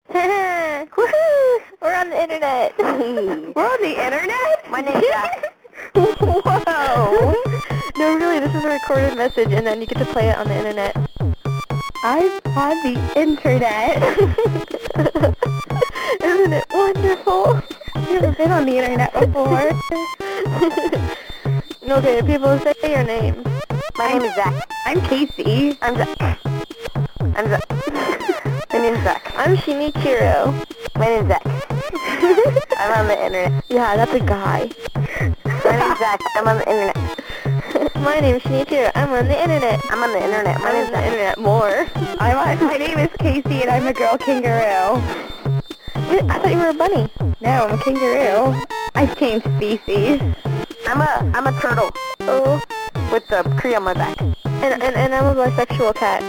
Woohoo! We're on the internet. We're on the internet? My name's Jack. Whoa! No, really, this is a recorded message, and then you get to play it on the internet. I'm on the internet. Isn't it wonderful? I've never been on the internet before. Okay, people, say your name. My name is Zach. I'm Casey. I'm Zach. I'm Zach. My name's Zach. I'm Shinichiro. My name's Zach. I'm on the internet. Yeah, that's a guy. My name's Zach. I'm on the internet. My name's Shinichiro. I'm on the internet. I'm on the internet. My I'm name's on the Zach. internet more. My name is Casey, and I'm a girl kangaroo. Wait, I thought you were a bunny. No, I'm a kangaroo. I've changed species. I'm a turtle. Oh. With the tree on my back. And I'm a bisexual cat.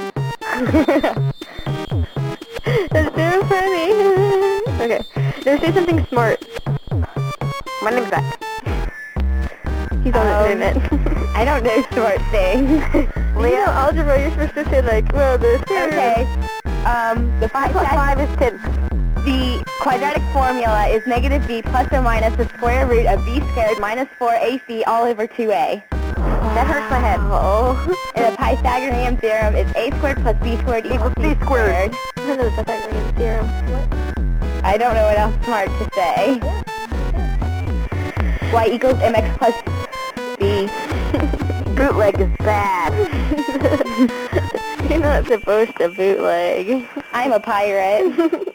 That's so funny. Okay. Now say something smart. My name's Zach. He's on the internet. I don't know smart things. Leo, algebra, you're supposed to say like, well, this. Okay. The 5 plus 5 is 10. The quadratic formula is negative b plus or minus the square root of b squared minus 4ac all over 2a. That hurts my head. Oh. And the Pythagorean theorem is a squared plus b squared equals c squared. I know the Pythagorean theorem. What? I don't know what else smart to say. Y equals mx plus b. Bootleg is bad. You're not supposed to bootleg. I'm a pirate.